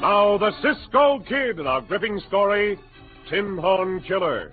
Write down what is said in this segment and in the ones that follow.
Now, the Cisco Kid in our gripping story, Tin Horn Killer.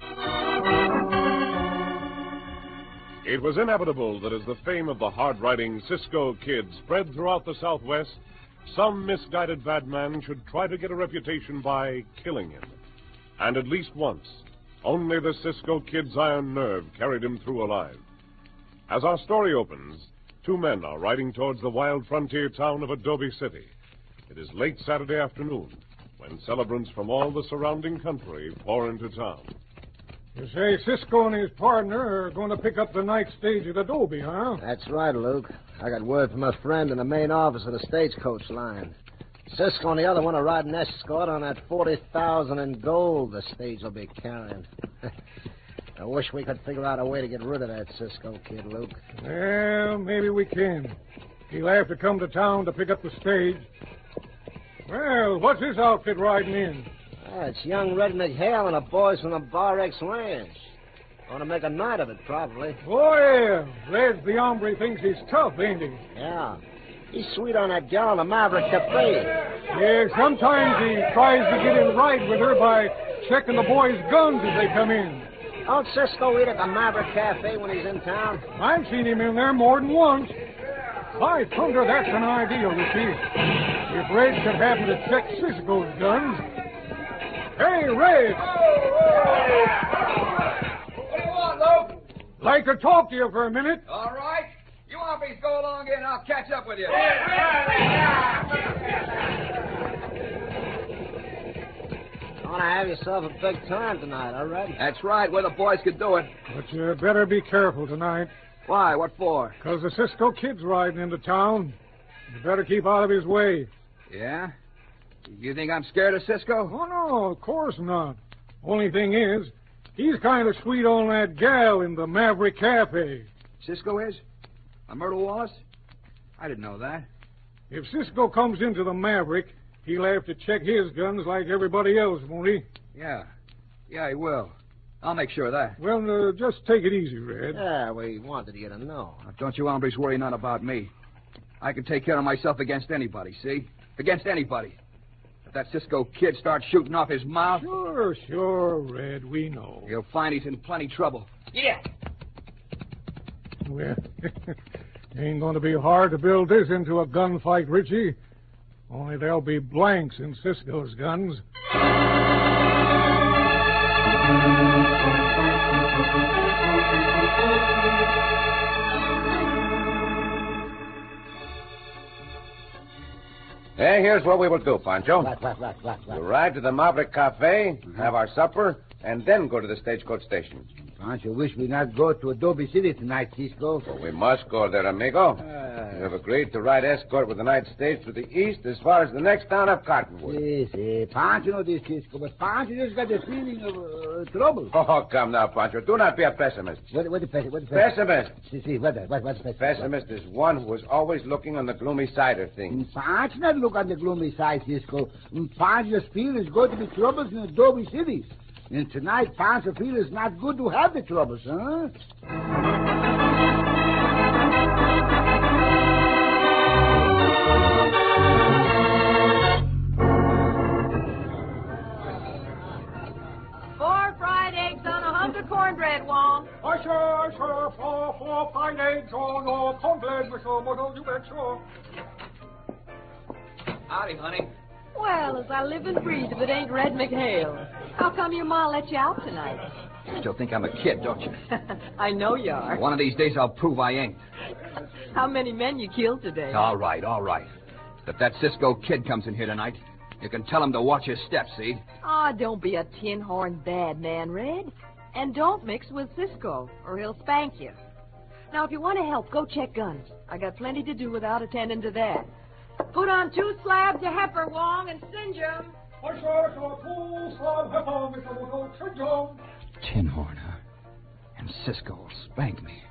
It was inevitable that as the fame of the hard-riding Cisco Kid spread throughout the Southwest, some misguided bad man should try to get a reputation by killing him. And at least once, only the Cisco Kid's iron nerve carried him through alive. As our story opens, two men are riding towards the wild frontier town of Adobe City. It is late Saturday afternoon when celebrants from all the surrounding country pour into town. You say Cisco and his partner are going to pick up the night stage at Adobe, huh? That's right, Luke. I got word from a friend in the main office of the stagecoach line. Cisco and the other one are riding escort on that $40,000 in gold the stage will be carrying. I wish we could figure out a way to get rid of that Cisco Kid, Luke. Well, maybe we can. He'll have to come to town to pick up the stage. Well, what's his outfit riding in? It's young Red McHale and the boys from the Bar X Ranch. Want to make a night of it, probably. Oh, yeah. Red's the hombre thinks he's tough, ain't he? Yeah. He's sweet on that gal in the Maverick Cafe. Yeah, sometimes he tries to get in right with her by checking the boys' guns as they come in. Don't Cisco eat at the Maverick Cafe when he's in town? I've seen him in there more than once. By thunder, that's an idea, Richie. If Red should happen to check Cisco's guns. Hey, Red! What do you want, Luke? Like to talk to you for a minute. All right. You want me to go along in, I'll catch up with you. You want to have yourself a big time tonight, all right? That's right, where the boys could do it. But you better be careful tonight. Why? What for? Because the Cisco Kid's riding into town. You better keep out of his way. Yeah? You think I'm scared of Cisco? Oh, no, of course not. Only thing is, he's kind of sweet on that gal in the Maverick Cafe. Cisco is? Myrtle Wallace? I didn't know that. If Cisco comes into the Maverick, he'll have to check his guns like everybody else, won't he? Yeah. Yeah, he will. I'll make sure of that. Well, just take it easy, Red. Yeah, we wanted you to know. Now, don't you hombres worry none about me. I can take care of myself against anybody, see? Against anybody. If that Cisco Kid starts shooting off his mouth... Sure, Red, we know. You'll find he's in plenty trouble. Yeah. Well, ain't going to be hard to build this into a gunfight, Richie. Only there'll be blanks in Cisco's guns. Hey, here's what we will do, Pancho. What? We'll ride to the Maverick Cafe, have our supper, and then go to the stagecoach station. Pancho wish we not go to Adobe City tonight, Cisco. Well, we must go there, amigo. You have agreed to ride escort with the night stage to the east as far as the next town of Cottonwood. Yes, Pancho know this, Cisco, but Pancho just got the feeling of trouble. Oh, come now, Pancho. Do not be a pessimist. What the pessimist? Pessimist. See, what's pessimist? Pessimist is one who is always looking on the gloomy side of things. Pancho not look on the gloomy side, Cisco. Pancho's feel is going to be troubles in Adobe City. And tonight, Pancho feel is not good to have the troubles, huh? Four fried eggs on a hunk of cornbread, Wong. Sure. Four fried eggs on a cornbread, Mr. Muddle, you bet, sure. Howdy, honey. Well, as I live and breathe, if it ain't Red McHale. How come your ma let you out tonight? You still think I'm a kid, don't you? I know you are. One of these days I'll prove I ain't. How many men you killed today? All right. If that Cisco Kid comes in here tonight, you can tell him to watch his steps, see? Ah, don't be a tin horn bad man, Red. And don't mix with Cisco, or he'll spank you. Now, if you want to help, go check guns. I got plenty to do without attending to that. Put on 2 slabs of heifer, Wong, and singe 'em. Sure, 2 slab heifer, Mr. Muddle, singe 'em. Tin horn, huh? And Cisco will spank me.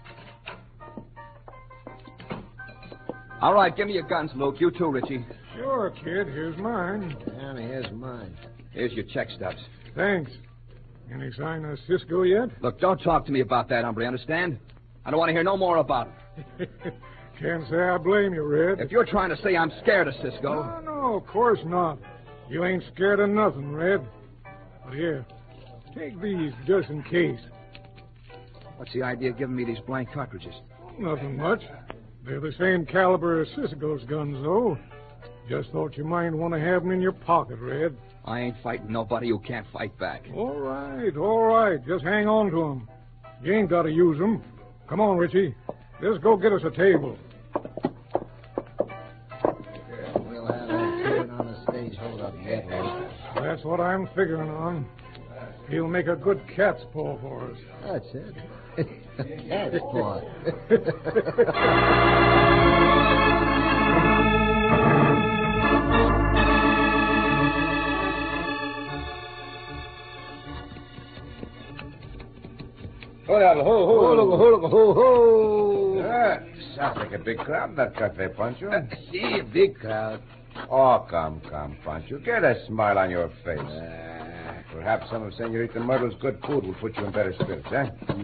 All right, give me your guns, Luke. You too, Richie. Sure, kid. Here's mine. And here's mine. Here's your check stubs. Thanks. Any sign of Cisco yet? Look, don't talk to me about that, hombre, understand? I don't want to hear no more about it. Can't say I blame you, Red. If you're trying to say I'm scared of Cisco... No, of course not. You ain't scared of nothing, Red. But here, take these just in case. What's the idea of giving me these blank cartridges? Nothing much. They're the same caliber as Cisco's guns, though. Just thought you might want to have them in your pocket, Red. I ain't fighting nobody who can't fight back. All right. Just hang on to them. You ain't got to use them. Come on, Richie. Just go get us a table. We'll have that kid on the stage hold up yet, Red. That's what I'm figuring on. He'll make a good cat's paw for us. That's it. Cat's paw. Ho. Sounds like a big crowd in that cafe, Pancho. See, a big crowd. Oh, come, Pancho. Get a smile on your face. Perhaps some of Senorita Myrtle's good food will put you in better spirits, eh?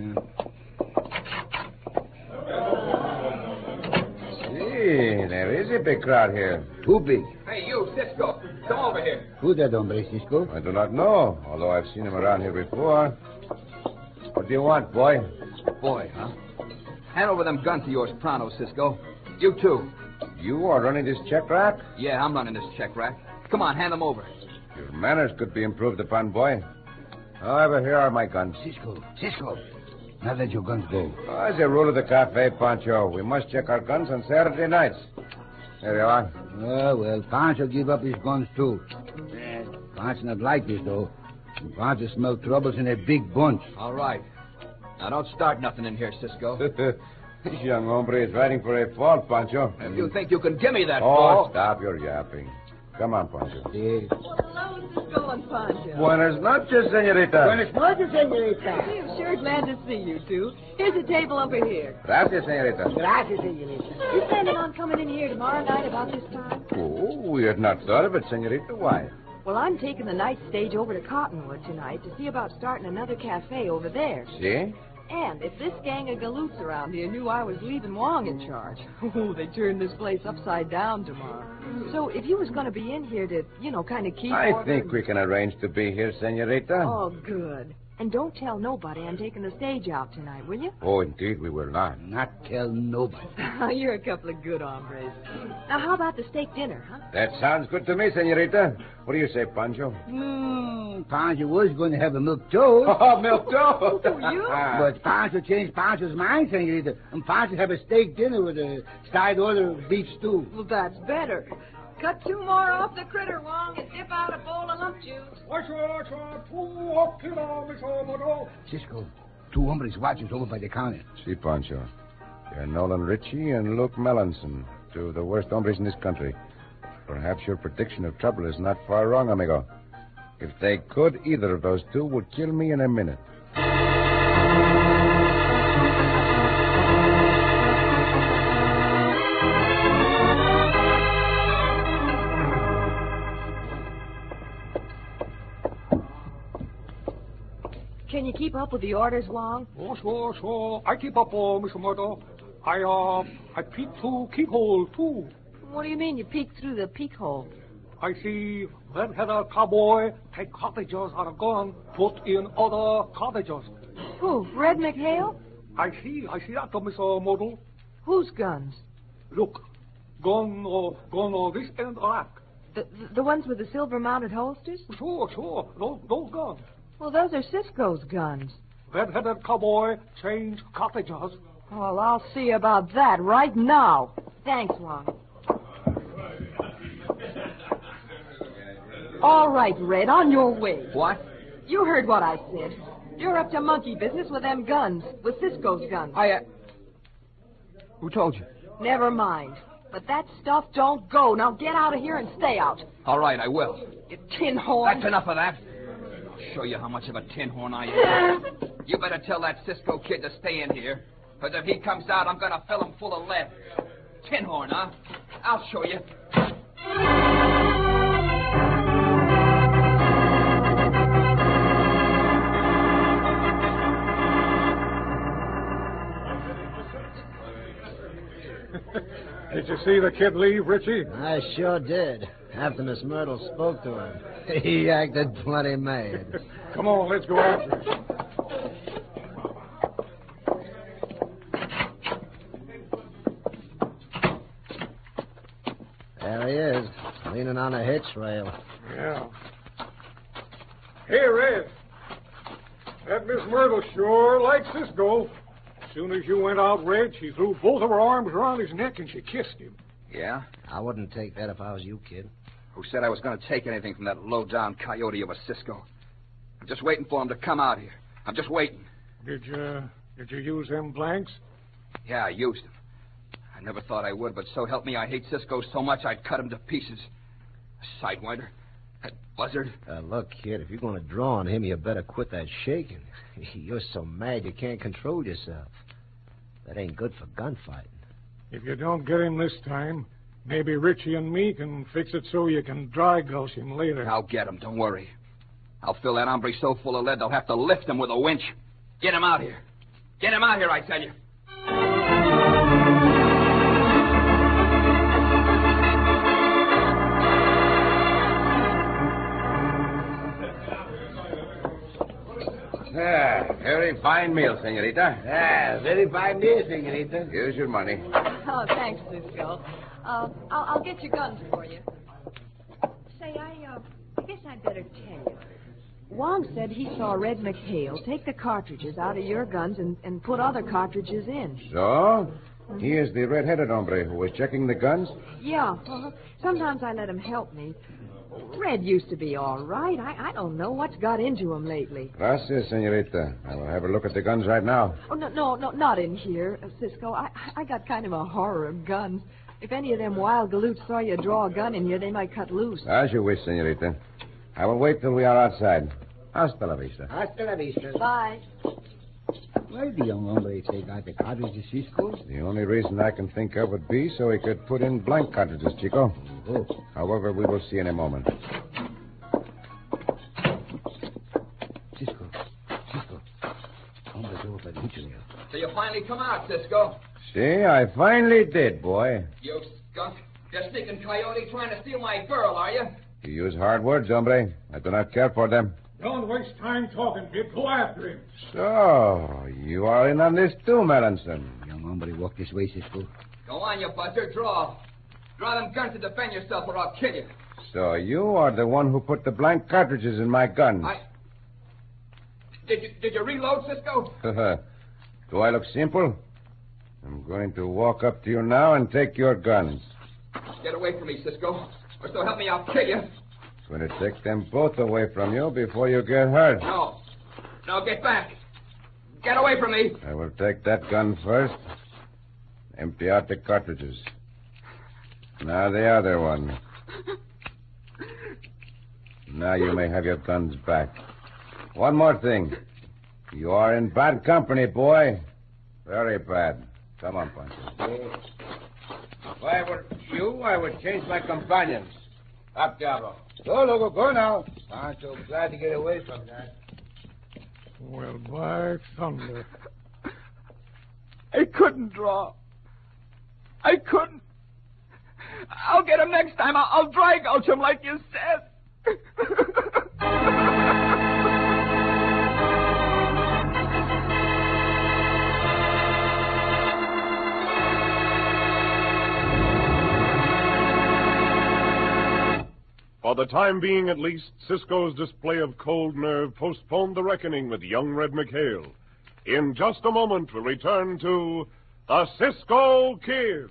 See, there is a big crowd here. Too big. Hey, you, Cisco. Come over here. Who's that hombre, Cisco? I do not know, although I've seen him around here before. What do you want, boy? Boy, huh? Hand over them guns of yours pronto, Cisco. You too. You are running this check rack? Yeah, I'm running this check rack. Come on, hand them over. Your manners could be improved upon, boy. However, here are my guns. Cisco. Now let your guns go. As a rule of the cafe, Pancho, we must check our guns on Saturday nights. There you are. Well, Pancho give up his guns, too. Pancho not like this, though. Pancho smell troubles in a big bunch. All right. Now, don't start nothing in here, Cisco. This young hombre is riding for a fall, Pancho. If you think you can give me that Oh, ball... stop your yapping. Come on, Pancho. Yes. Well, hello, Cisco and Pancho. Buenas noches, senorita. Buenas noches, señorita. I'm sure glad to see you two. Here's a table over here. Gracias, senorita. Gracias, señorita. You planning on coming in here tomorrow night about this time? Oh, we had not thought of it, senorita. Why? Well, I'm taking the night stage over to Cottonwood tonight to see about starting another cafe over there. See? And if this gang of galoots around here knew I was leaving Wong in charge, they'd turn this place upside down tomorrow. So if you was going to be in here to, kind of keep I order... think we can arrange to be here, senorita. Oh, good. And don't tell nobody I'm taking the stage out tonight, will you? Oh, indeed, we will not. Not tell nobody. You're a couple of good hombres. Now, how about the steak dinner, huh? That sounds good to me, senorita. What do you say, Pancho? Pancho was going to have a milk toast. Oh, milk toast. You? But Pancho changed Pancho's mind, senorita. And Pancho have a steak dinner with a side order of beef stew. Well, that's better. Cut 2 more off the critter, Wong, and dip out a bowl of lump juice. Cisco, 2 hombres watches over by the counter. See, Pancho. You're Nolan Ritchie and Luke Melanson, 2 of the worst hombres in this country. Perhaps your prediction of trouble is not far wrong, amigo. If they could, either of those 2 would kill me in a minute. Can you keep up with the orders, Wong? Oh, sure. I keep up, Mr. Murdo. I peek through keyhole, too. What do you mean you peek through the peek hole? I see red-headed cowboy take cottages out of gun, put in other cottages. Who, Red McHale? I see that, Mr. Myrtle. Whose guns? Look, gun this end rack. The ones with the silver-mounted holsters? Sure, those guns. Well, those are Cisco's guns. Red-headed cowboy change cottages. Well, I'll see about that right now. Thanks, Wong. All right, Red, on your way. What? You heard what I said. You're up to monkey business with them guns, with Cisco's guns. Who told you? Never mind. But that stuff don't go. Now get out of here and stay out. All right, I will. You tin horn. That's enough of that. I'll show you how much of a tin horn I am. You better tell that Cisco kid to stay in here. Because if he comes out, I'm going to fill him full of lead. Tin horn, huh? I'll show you. Did you see the kid leave, Richie? I sure did. After Miss Myrtle spoke to him, he acted plenty mad. Come on, let's go after him. There he is, leaning on a hitch rail. Yeah. Hey, Red. That Miss Myrtle sure likes Cisco. As soon as you went out, Red, she threw both of her arms around his neck and she kissed him. Yeah? I wouldn't take that if I was you, kid. Who said I was going to take anything from that low-down coyote of a Cisco? I'm just waiting for him to come out here. I'm just waiting. Did you use them blanks? Yeah, I used them. I never thought I would, but so help me, I hate Cisco so much I'd cut him to pieces. A sidewinder. That buzzard. Look, kid, if you're going to draw on him, you better quit that shaking. You're so mad you can't control yourself. That ain't good for gunfighting. If you don't get him this time, maybe Richie and me can fix it so you can dry gulch him later. I'll get him, don't worry. I'll fill that hombre so full of lead they'll have to lift him with a winch. Get him out here. Get him out here, I tell you. Very fine meal, senorita. Very fine meal, senorita. Here's your money. Oh, thanks, Cisco. I'll get your guns for you. Say, I guess I'd better tell you. Wong said he saw Red McHale take the cartridges out of your guns and put other cartridges in. So? He is the red-headed hombre who was checking the guns? Yeah. Sometimes I let him help me. Red used to be all right. I don't know what's got into him lately. Gracias, senorita. I will have a look at the guns right now. Oh, no, not in here, Cisco. I got kind of a horror of guns. If any of them wild galoots saw you draw a gun in here, they might cut loose. As you wish, senorita. I will wait till we are outside. Hasta la vista. Hasta la vista. Bye. Why did the young hombre take out the cartridges, Cisco? The only reason I can think of would be so he could put in blank cartridges, Chico. Oh. However, we will see in a moment. Cisco. Hombre over by the hitch rail. So you finally come out, Cisco. See, I finally did, boy. You skunk. You're sneaking coyote trying to steal my girl, are you? You use hard words, hombre. I do not care for them. Don't waste time talking, kid. Go after him. So, you are in on this too, Melanson. Young hombre, walk this way, Cisco. Go on, you buzzard. Draw. Draw them guns to defend yourself or I'll kill you. So, you are the one who put the blank cartridges in my gun. Did you reload, Cisco? Do I look simple? I'm going to walk up to you now and take your guns. Get away from me, Cisco. Or so help me, I'll kill you. I'm going to take them both away from you before you get hurt. No, get back. Get away from me. I will take that gun first. Empty out the cartridges. Now the other one. Now you may have your guns back. One more thing. You are in bad company, boy. Very bad. Come on, Pancho. If I were you, I would change my companions. Up, Diablo. Go, Loco, go now. I'm so glad to get away from that. Well, by thunder. I couldn't draw. I couldn't. I'll get him next time. I'll dry gulch him like you said. For the time being, at least, Cisco's display of cold nerve postponed the reckoning with young Red McHale. In just a moment, we'll return to the Cisco Kid.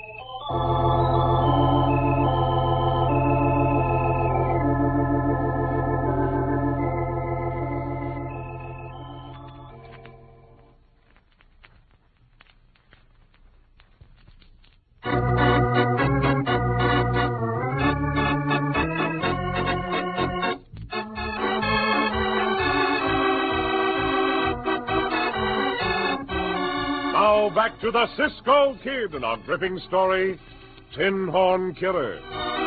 Now back to the Cisco Kid and our gripping story, Tin Horn Killer.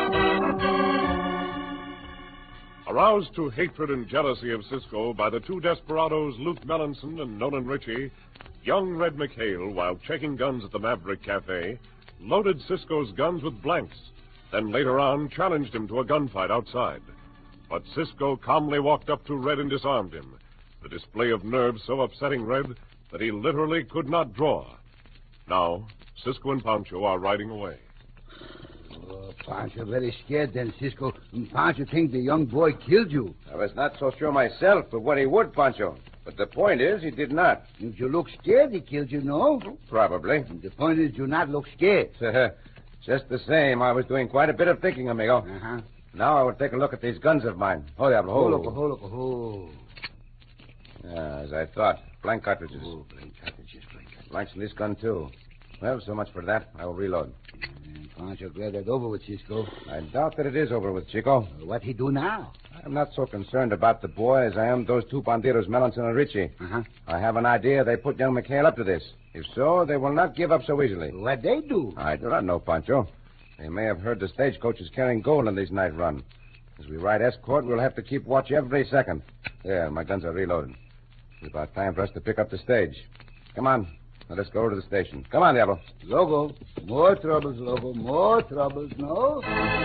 Aroused to hatred and jealousy of Cisco by the two desperados Luke Melanson and Nolan Ritchie, young Red McHale, while checking guns at the Maverick Cafe, loaded Cisco's guns with blanks then later on challenged him to a gunfight outside. But Cisco calmly walked up to Red and disarmed him, the display of nerve so upsetting Red that he literally could not draw. Now, Cisco and Pancho are riding away. Oh, Pancho very scared then, Cisco. Pancho think the young boy killed you. I was not so sure myself of what he would, Pancho. But the point is, he did not. If you look scared, he killed you, no? Probably. The point is, you not look scared. Just the same, I was doing quite a bit of thinking, amigo. Uh-huh. Now I will take a look at these guns of mine. Oh, Diablo. Oh. As I thought. Blank cartridges. Oh, blank cartridges. Blanks in this gun, too. Well, so much for that. I will reload. Pancho, glad that's over with, Cisco. I doubt that it is over with, Chico. What he do now? I'm not so concerned about the boy as I am those two bandidos, Melanson and Richie. Uh-huh. I have an idea they put young McHale up to this. If so, they will not give up so easily. What they do? I do not know, Pancho. They may have heard the stagecoach is carrying gold on this night run. As we ride escort, we'll have to keep watch every second. There, my guns are reloaded. It's about time for us to pick up the stage. Come on. Let us go to the station. Come on, Diablo. Logo. More troubles, Logo. More troubles, no?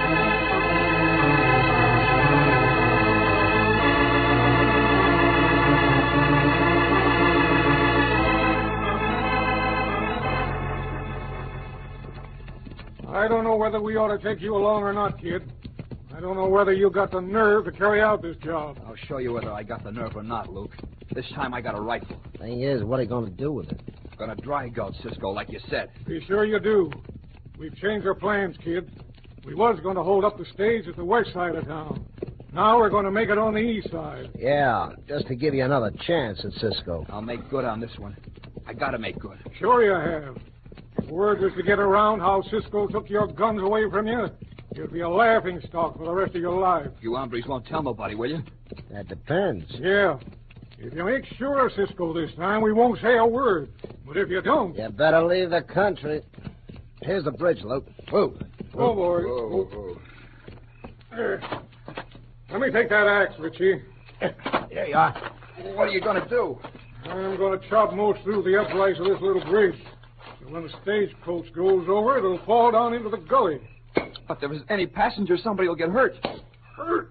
I don't know whether we ought to take you along or not, kid. I don't know whether you got the nerve to carry out this job. I'll show you whether I got the nerve or not, Luke. This time I got a rifle. Thing is, what are you going to do with it? Gonna dry gulch Cisco, like you said. Be sure you do. We've changed our plans, kid. We was going to hold up the stage at the west side of town. Now we're going to make it on the east side. Yeah, just to give you another chance at Cisco. I'll make good on this one. I gotta make good. Sure you have. If word was to get around how Cisco took your guns away from you, you'd be a laughing stock for the rest of your life. You hombres won't tell nobody, will you? That depends. Yeah. If you make sure of Cisco this time, we won't say a word. But if you don't... You better leave the country. Here's the bridge, Luke. Whoa. Oh, boy. Whoa. Let me take that axe, Richie. There you are. What are you gonna do? I'm going to chop most through the uprights of this little bridge. So when the stagecoach goes over, it'll fall down into the gully. But if there's any passenger, somebody will get hurt. Hurt?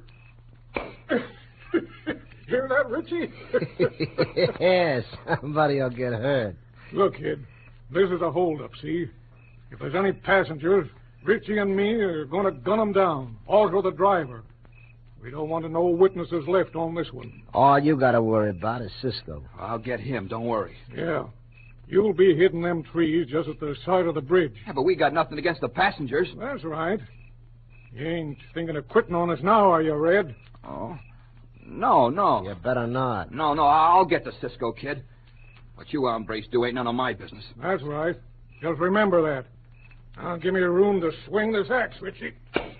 Hear that, Richie? Yes, somebody will get hurt. Look, kid, this is a holdup, see? If there's any passengers, Richie and me are going to gun them down. Also the driver. We don't want no witnesses left on this one. All you got to worry about is Cisco. I'll get him, don't worry. Yeah. You'll be hidden them trees just at the side of the bridge. Yeah, but we got nothing against the passengers. That's right. You ain't thinking of quitting on us now, are you, Red? Oh. No. You better not. No, I'll get the Cisco kid. What you hombres do ain't none of my business. That's right. Just remember that. Now give me room to swing this axe, Richie.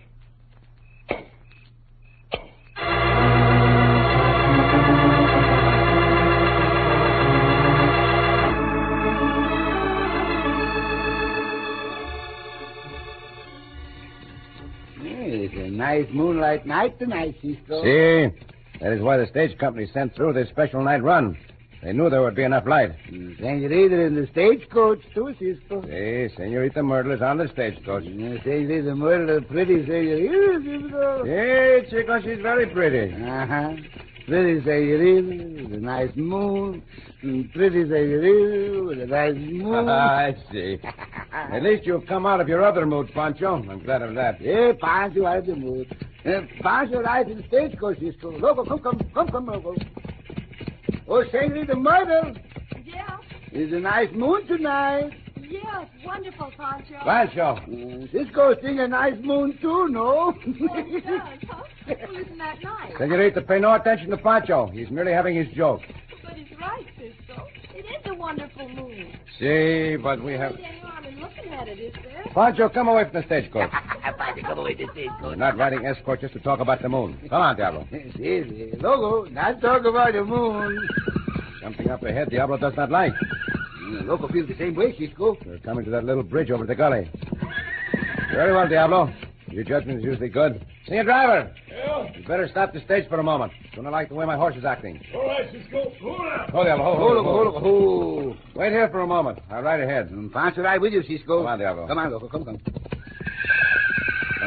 It's a nice moonlight night tonight, Cisco. See? That is why the stage company sent through this special night run. They knew there would be enough light. Senorita in the stagecoach, too, Cisco. See, Senorita Myrtle is on the stagecoach. Senorita Myrtle, pretty senorita, Cisco. Hey, Chico, she's very pretty. Uh-huh. Pretty senorita with a nice moon. Pretty senorita with a nice moon. I see. At least you've come out of your other mood, Pancho. I'm glad of that. Yeah, Pancho out of the mood. Pancho rides in the stagecoach, Cisco. Loco, come, Loco. Oh, Senorita Myrtle. Yeah? It's a nice moon tonight. Yeah, it's wonderful, Pancho. Pancho. Cisco sing a nice moon, too, no? Oh, it does, huh? Well, isn't that nice? Senorita, pay no attention to Pancho. He's merely having his joke. But it's right, Cisco. It is a wonderful moon. See, but we have... There's any harm in looking at it, is there? Pancho, come away from the stagecoach. Pancho, come away from the stagecoach. We're not riding escort just to talk about the moon. Come on, Diablo. See, Loco, not talk about the moon. Something up ahead Diablo does not like. Loco feels the same way, Cisco. We're coming to that little bridge over the gully. Very well, Diablo. Your judgment is usually good. Senior driver. Yeah? You better stop the stage for a moment. Don't like the way my horse is acting. All right, Cisco. Hold on. Hold, Diablo. Hold. Hold. Wait here for a moment. I'll ride ahead. Pancho ride with you, Cisco. Come on, Diablo. Come on, Loco, come. Come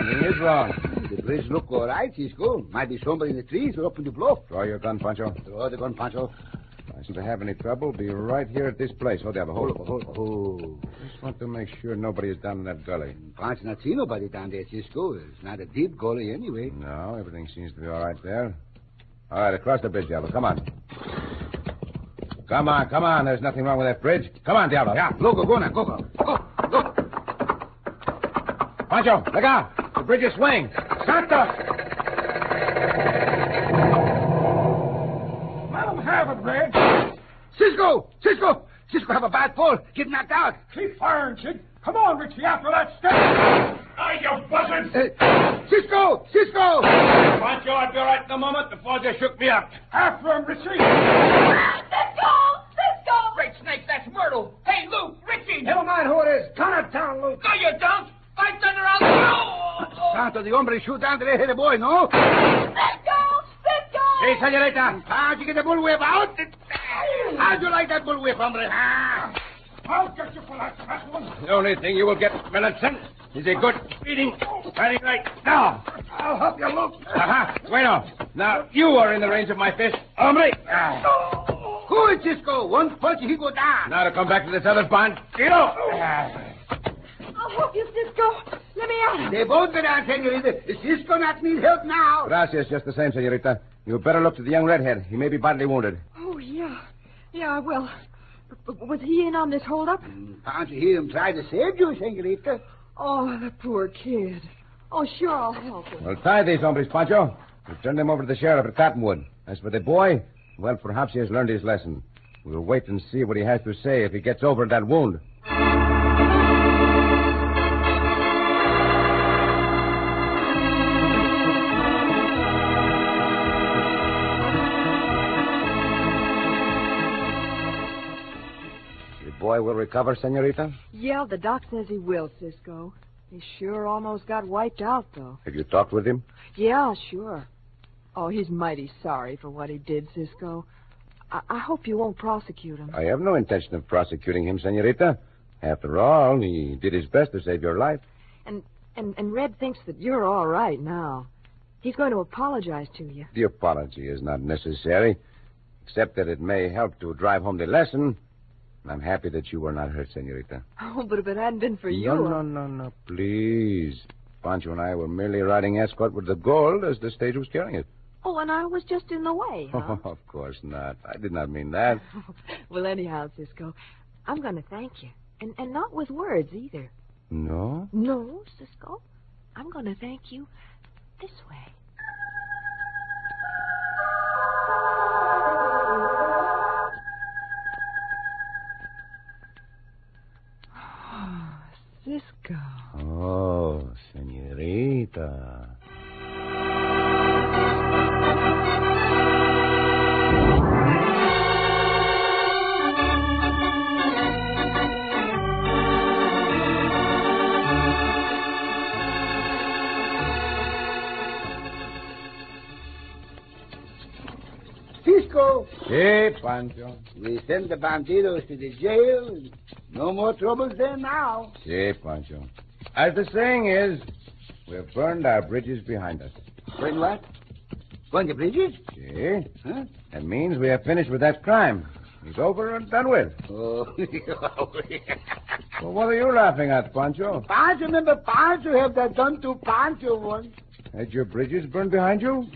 Something is wrong. The bridge look all right, Cisco. Might be somebody in the trees or up in the bluff. Draw your gun, Pancho. Throw the gun, Pancho. If I seem to have any trouble, be right here at this place. Hold up, hold. Oh. Just want to make sure nobody is down in that gully. Pancho not see nobody down there, Cisco. It's not a deep gully anyway. No, everything seems to be all right there. All right, across the bridge, Diablo. Come on. Come on. There's nothing wrong with that bridge. Come on, Diablo. Yeah, go now. Go. Pancho, look out. The bridge is swaying. Santos! Let him have it, Red. Cisco, have a bad fall. Get knocked out. Keep firing, kid. Come on, Richie, after that step. You buzzard. Cisco! Pancho, I'll be all right in a moment. The fall just shook me up. After him, Richie. Cisco! Great snake, that's Myrtle. Hey, Luke, Richie. Never mind who it is. Turn it down, Luke. No, you don't. I thunder out. Santo, the hombre shoot down to the head of the boy, no? Cisco! Hey, senorita, how'd you get the bullwhip out? How'd you like that bullwhip, hombre? I'll get you for that fat one. The only thing you will get, Melanson, is a good beating. Standing right now. I'll help you, Luke. Bueno. Now, you are in the range of my fist. Hombre. Good, Cisco. One punch, he go down. Now to come back to this other bond. Tito. I'll help you, Cisco. Let me out. They both go down, senorita. Cisco not need help now. Gracias, just the same, senorita. You better look to the young redhead. He may be badly wounded. Oh, yeah. Yeah, I will. But was he in on this holdup? Can't you hear him try to save you, senorita? Oh, the poor kid. Oh, sure, I'll help him. Well, tie these hombres, Pancho. We'll turn them over to the sheriff at Cottonwood. As for the boy, well, perhaps he has learned his lesson. We'll wait and see what he has to say if he gets over that wound. The boy will recover, senorita? Yeah, the doc says he will, Cisco. He sure almost got wiped out, though. Have you talked with him? Yeah, sure. Oh, he's mighty sorry for what he did, Cisco. I hope you won't prosecute him. I have no intention of prosecuting him, senorita. After all, he did his best to save your life. And Red thinks that you're all right now. He's going to apologize to you. The apology is not necessary, except that it may help to drive home the lesson. I'm happy that you were not hurt, senorita. Oh, but if it hadn't been for you... No, please. Pancho and I were merely riding escort with the gold as the stage was carrying it. Oh, and I was just in the way, huh? Oh, of course not. I did not mean that. Well, anyhow, Cisco, I'm going to thank you. And not with words, either. No? No, Cisco. I'm going to thank you this way. Cisco. Oh, senorita. Cisco, Sí, Pancho. we send the bandidos to the jail. No more troubles there now. Sí, Pancho. As the saying is, we've burned our bridges behind us. Burn what? Burn the bridges? See? Huh? That means we have finished with that crime. It's over and done with. Oh. Well, what are you laughing at, Pancho? Pancho, remember Pancho have that done to Pancho once. Had your bridges burned behind you?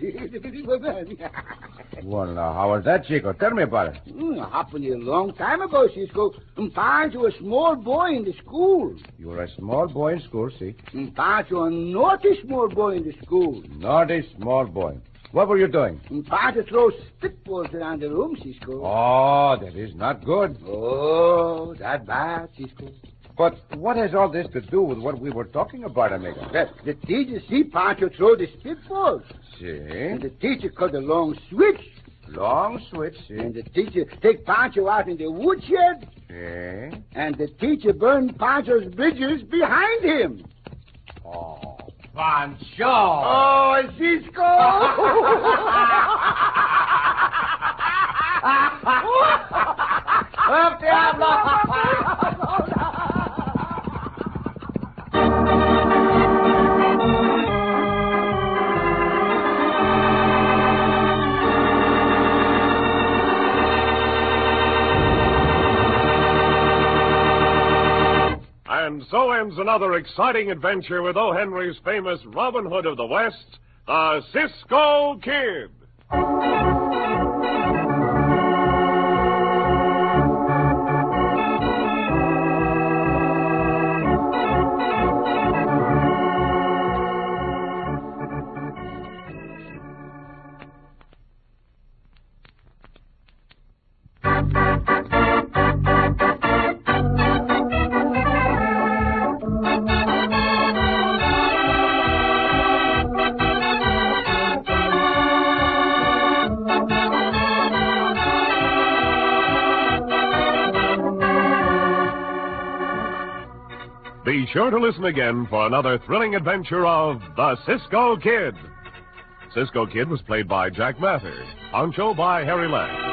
Well, now, how was that, Chico? Tell me about it. Happened a long time ago, Cisco. Pancho was a small boy in the school. You were a small boy in school, see? Pancho a naughty small boy in the school. Naughty small boy. What were you doing? Pancho throws spitballs around the room, Cisco. Oh, that is not good. Oh, that bad, Cisco. But what has all this to do with what we were talking about, amigo? The teacher see Pancho throw the spitballs. And See? the teacher cut a long switch. Long switch, see? And the teacher take Pancho out in the woodshed. See? And the teacher burned Pancho's bridges behind him. Oh, Pancho! Oh, Cisco! Up, Diablo! presents another exciting adventure with O. Henry's famous Robin Hood of the West, the Cisco Kid. Be sure to listen again for another thrilling adventure of the Cisco Kid. Cisco Kid was played by Jack Mather, Pancho by Harry Lang.